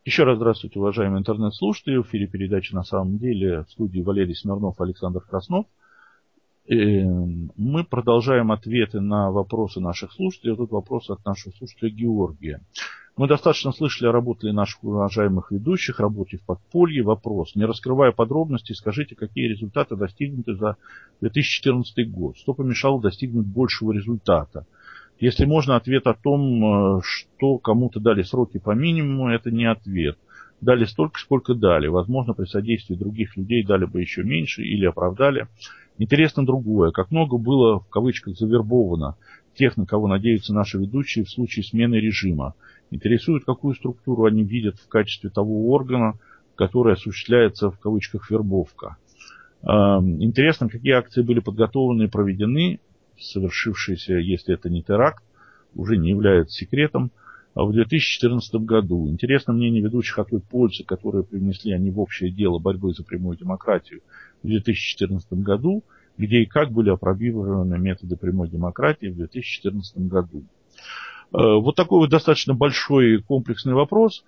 Еще раз здравствуйте, уважаемые интернет-слушатели. В эфире передачи «На самом деле» в студии Валерий Смирнов, Александр Краснов. Мы продолжаем ответы на вопросы наших слушателей. Тут вопрос от нашего слушателя Георгия. Мы достаточно слышали о работе наших уважаемых ведущих, работе в подполье. Вопрос. Не раскрывая подробностей, скажите, какие результаты достигнуты за 2014 год? Что помешало достигнуть большего результата? Если можно, ответ о том, что кому-то дали сроки по минимуму, это не ответ. Дали столько, сколько дали. Возможно, при содействии других людей дали бы еще меньше или оправдали. Интересно другое. Как много было, в кавычках, завербовано тех, на кого надеются наши ведущие в случае смены режима. Интересует, какую структуру они видят в качестве того органа, который осуществляется, в кавычках, вербовка. Интересно, какие акции были подготовлены и проведены. Совершившийся, если это не теракт, уже не является секретом, в 2014 году. Интересно мнение ведущих о той пользе, которую привнесли они в общее дело борьбы за прямую демократию в 2014 году, где и как были опробированы методы прямой демократии в 2014 году. Вот такой вот достаточно большой комплексный вопрос.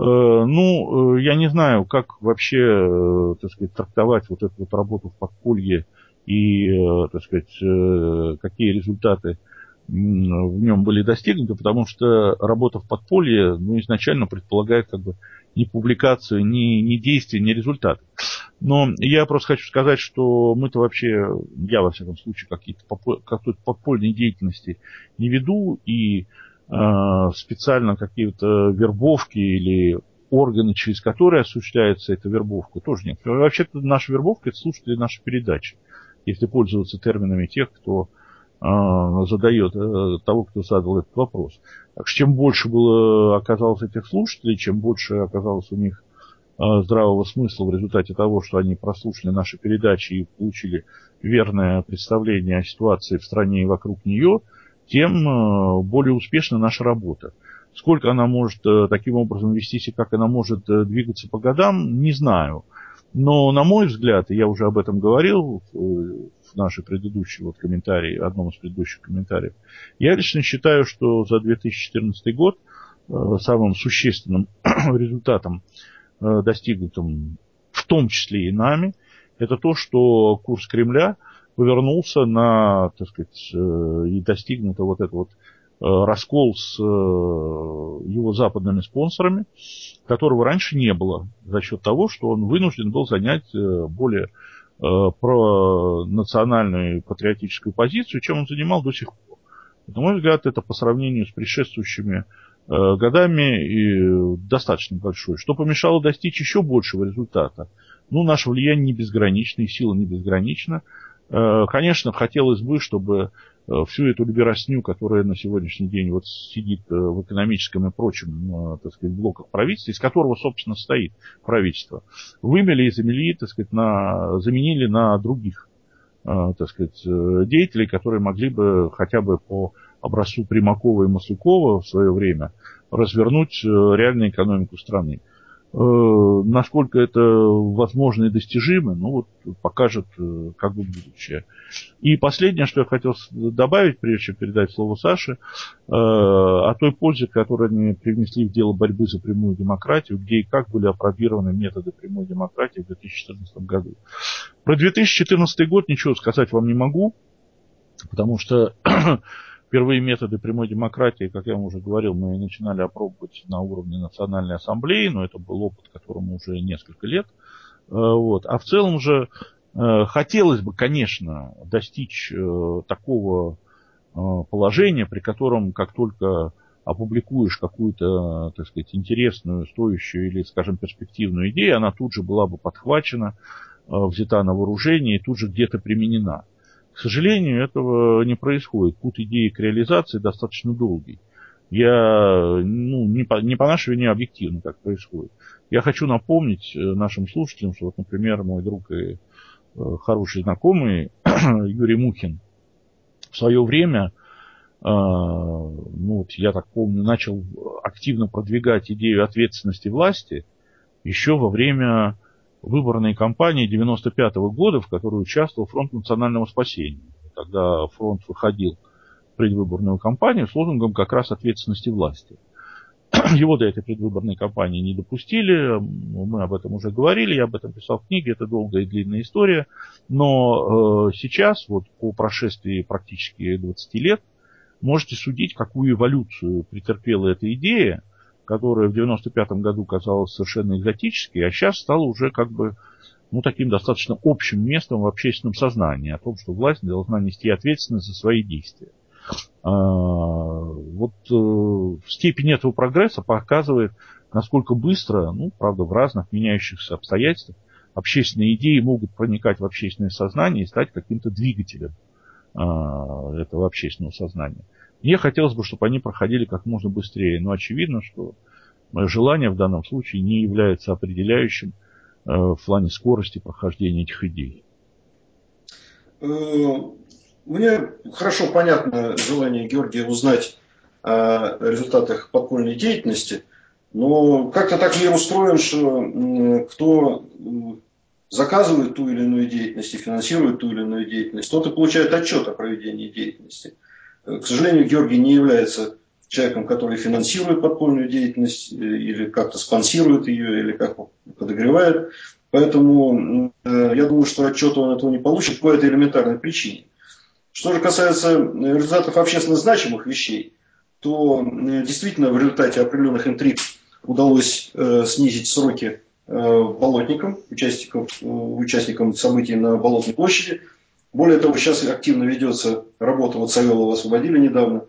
Я не знаю, как вообще, так сказать, трактовать вот эту вот работу в подполье и, так сказать, какие результаты в нем были достигнуты, потому что работа в подполье, изначально предполагает как бы ни публикацию, ни действия, ни результаты. Но я просто хочу сказать, что мы-то вообще, я во всяком случае, какой-то подпольной деятельности не веду, и специально какие-то вербовки или органы, через которые осуществляется эта вербовка, тоже нет. Вообще-то наша вербовка – это слушатели нашей передачи, если пользоваться терминами тех, кто задает, того, кто задал этот вопрос. Так что чем больше оказалось этих слушателей, чем больше оказалось у них здравого смысла в результате того, что они прослушали наши передачи и получили верное представление о ситуации в стране и вокруг нее, тем более успешна наша работа. Сколько она может таким образом вестись и как она может двигаться по годам, не знаю. Но, на мой взгляд, и я уже об этом говорил в нашей предыдущей комментарии, одном из предыдущих комментариев, я лично считаю, что за 2014 год самым существенным результатом, достигнутым в том числе и нами, это то, что курс Кремля повернулся так сказать, и достигнут вот этот вот раскол с его западными спонсорами, которого раньше не было, за счет того, что он вынужден был занять более пронациональную патриотическую позицию, чем он занимал до сих пор. На мой взгляд, это по сравнению с предшествующими годами достаточно большое. Что помешало достичь еще большего результата? Наше влияние не безгранично, и сила не безгранична. Конечно, хотелось бы, чтобы всю эту либерасню, которая на сегодняшний день сидит в экономическом и прочем, так сказать, блоках правительства, из которого, собственно, стоит правительство, вымели и заменили, так сказать, заменили на других, так сказать, деятелей, которые могли бы хотя бы по образцу Примакова и Маслякова в свое время развернуть реальную экономику страны. Насколько это возможно и достижимо, покажет как бы будущее. И последнее, что я хотел добавить, прежде чем передать слово Саше, о той пользе, которую они привнесли в дело борьбы за прямую демократию, где и как были опробированы методы прямой демократии в 2014 году. Про 2014 год ничего сказать вам не могу, потому что впервые методы прямой демократии, как я вам уже говорил, мы начинали опробовать на уровне Национальной ассамблеи, но это был опыт, которому уже несколько лет. А в целом же хотелось бы, конечно, достичь такого положения, при котором, как только опубликуешь какую-то, так сказать, интересную, стоящую или, скажем, перспективную идею, она тут же была бы подхвачена, взята на вооружение и тут же где-то применена. К сожалению, этого не происходит. Путь идеи к реализации достаточно долгий. Не по нашей вине, объективно так происходит. Я хочу напомнить нашим слушателям, что, например, мой друг и хороший знакомый Юрий Мухин в свое время, я так помню, начал активно продвигать идею ответственности власти еще во время выборной кампании 1995 года, в которой участвовал Фронт национального спасения. Тогда фронт выходил в предвыборную кампанию с лозунгом как раз ответственности власти. Его до этой предвыборной кампании не допустили, мы об этом уже говорили, я об этом писал в книге, это долгая и длинная история. Но сейчас, вот по прошествии практически 20 лет, можете судить, какую эволюцию претерпела эта идея, которая в 1995 году казалась совершенно экзотической, а сейчас стала уже как бы таким достаточно общим местом в общественном сознании о том, что власть должна нести ответственность за свои действия. Степень этого прогресса показывает, насколько быстро, правда, в разных меняющихся обстоятельствах, общественные идеи могут проникать в общественное сознание и стать каким-то двигателем этого общественного сознания. Мне хотелось бы, чтобы они проходили как можно быстрее, но очевидно, что мое желание в данном случае не является определяющим в плане скорости прохождения этих идей. Мне хорошо понятно желание Георгия узнать о результатах подпольной деятельности, но как-то так мир устроен, что кто заказывает ту или иную деятельность и финансирует ту или иную деятельность, тот и получает отчет о проведении деятельности. К сожалению, Георгий не является человеком, который финансирует подпольную деятельность или как-то спонсирует ее, или как-то подогревает. Поэтому я думаю, что отчета он этого не получит по этой элементарной причине. Что же касается результатов общественно значимых вещей, то действительно в результате определенных интриг удалось снизить сроки болотникам, участникам событий на Болотной площади. Более того, сейчас активно ведется работа, вот Савелова освободили недавно,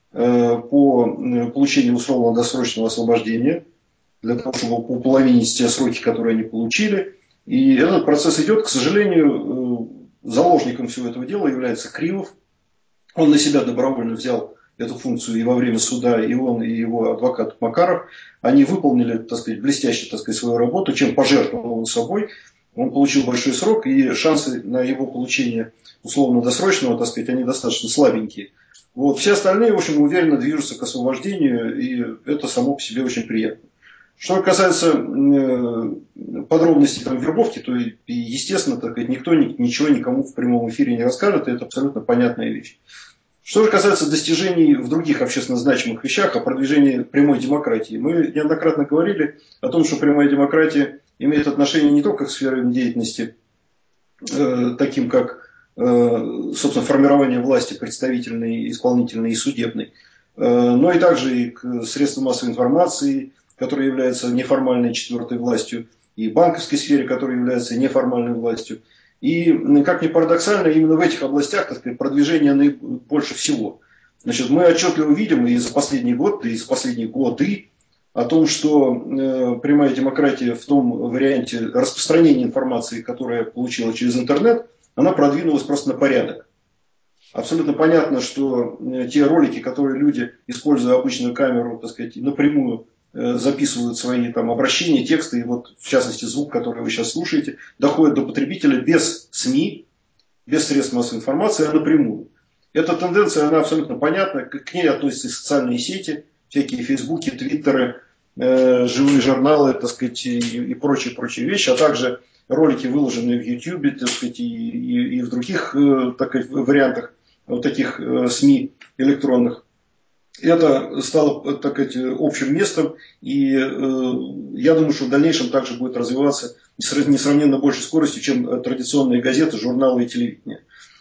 по получению условно-досрочного освобождения, для того, чтобы уполовинить те сроки, которые они получили. И этот процесс идет, к сожалению, заложником всего этого дела является Кривов. Он на себя добровольно взял эту функцию и во время суда, и он, и его адвокат Макаров. Они выполнили, так сказать, блестяще, свою работу, чем пожертвовал он собой. Он получил большой срок, и шансы на его получение условно-досрочного, они достаточно слабенькие. Все остальные, в общем, уверенно движутся к освобождению, и это само по себе очень приятно. Что касается подробностей вербовки, то, естественно, никто ничего никому в прямом эфире не расскажет, и это абсолютно понятная вещь. Что же касается достижений в других общественно значимых вещах, о продвижении прямой демократии, мы неоднократно говорили о том, что прямая демократия имеет отношение не только к сфере деятельности, таким как, собственно, формирование власти представительной, исполнительной и судебной, но и также и к средствам массовой информации, которая является неформальной четвертой властью, и банковской сфере, которая является неформальной властью. И, как ни парадоксально, именно в этих областях продвижение больше всего. Мы отчетливо видим и за последний год, и за последние годы о том, что прямая демократия в том варианте распространения информации, которая получила через интернет, она продвинулась просто на порядок. Абсолютно понятно, что те ролики, которые люди, используя обычную камеру, напрямую записывают свои обращения, тексты, и в частности звук, который вы сейчас слушаете, доходит до потребителя без СМИ, без средств массовой информации, а напрямую. Эта тенденция, она абсолютно понятна, к ней относятся и социальные сети, всякие фейсбуки, твиттеры, живые журналы, и прочие вещи, а также ролики, выложенные в YouTube, и в других вариантах таких СМИ электронных. Это стало, общим местом, и я думаю, что в дальнейшем также будет развиваться несравненно большей скоростью, чем традиционные газеты, журналы и телевидение.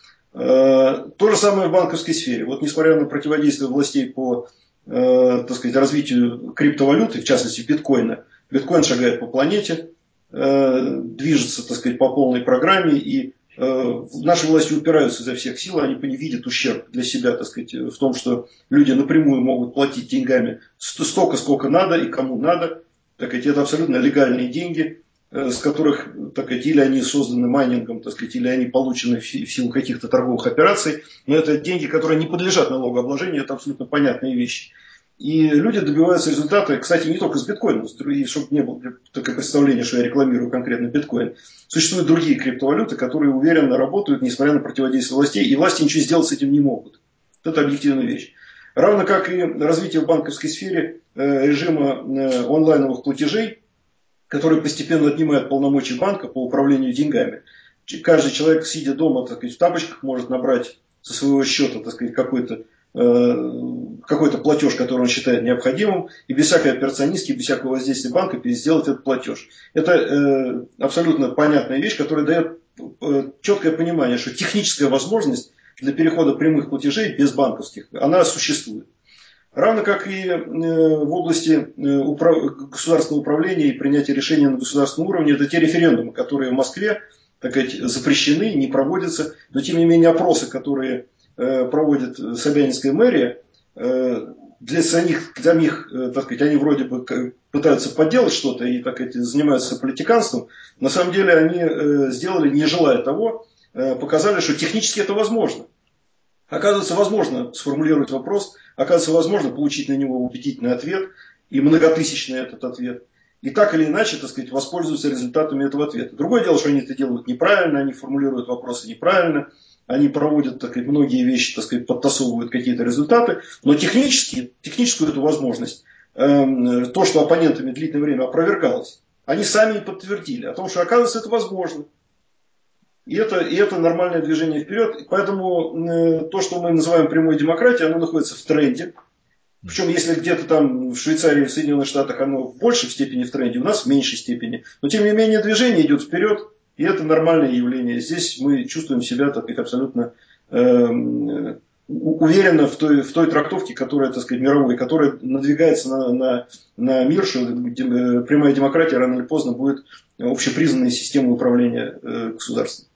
То же самое в банковской сфере. Несмотря на противодействие властей по развитию криптовалюты, в частности биткоина, биткоин шагает по планете, движется, по полной программе, и наши власти упираются изо всех сил, они видят ущерб для себя, в том, что люди напрямую могут платить деньгами столько, сколько надо и кому надо. Это абсолютно легальные деньги, с которых, или они созданы майнингом, или они получены в силу каких-то торговых операций. Но это деньги, которые не подлежат налогообложению, это абсолютно понятные вещи. И люди добиваются результата, кстати, не только с биткоином, чтобы не было такое представление, что я рекламирую конкретно биткоин. Существуют другие криптовалюты, которые уверенно работают, несмотря на противодействие властей, и власти ничего сделать с этим не могут. Это объективная вещь. Равно как и развитие в банковской сфере режима онлайновых платежей, который постепенно отнимает полномочия банка по управлению деньгами. Каждый человек, сидя дома, в тапочках, может набрать со своего счета, какой-то какой-то платеж, который он считает необходимым, и без всякой операционистки, без всякого воздействия банка сделать этот платеж. Это абсолютно понятная вещь, которая дает четкое понимание, что техническая возможность для перехода прямых платежей без банковских, она существует. Равно как и в области государственного управления и принятия решений на государственном уровне, это те референдумы, которые в Москве, так сказать, запрещены, не проводятся, но тем не менее опросы, которые проводит Собянинская мэрия, для самих, так сказать, они вроде бы пытаются подделать что-то и, так сказать, занимаются политиканством. На самом деле они сделали, не желая того, показали, что технически это возможно. Оказывается, возможно сформулировать вопрос, оказывается, возможно получить на него убедительный ответ и многотысячный этот ответ. И так или иначе, так сказать, воспользуются результатами этого ответа. Другое дело, что они это делают неправильно, они формулируют вопросы неправильно, они проводят, так сказать, многие вещи, так сказать, подтасовывают какие-то результаты, но техническую эту возможность, то, что оппонентами длительное время опровергалось, они сами и подтвердили о том, что, оказывается, это возможно. И это нормальное движение вперед. Поэтому то, что мы называем прямой демократией, оно находится в тренде. Причем, если где-то там в Швейцарии, в Соединенных Штатах оно в большей степени в тренде, у нас в меньшей степени. Но, тем не менее, движение идет вперед. И это нормальное явление. Здесь мы чувствуем себя, так сказать, абсолютно уверенно в той трактовке, которая, так сказать, мировой, которая надвигается на мир, что прямая демократия рано или поздно будет общепризнанной системой управления государством.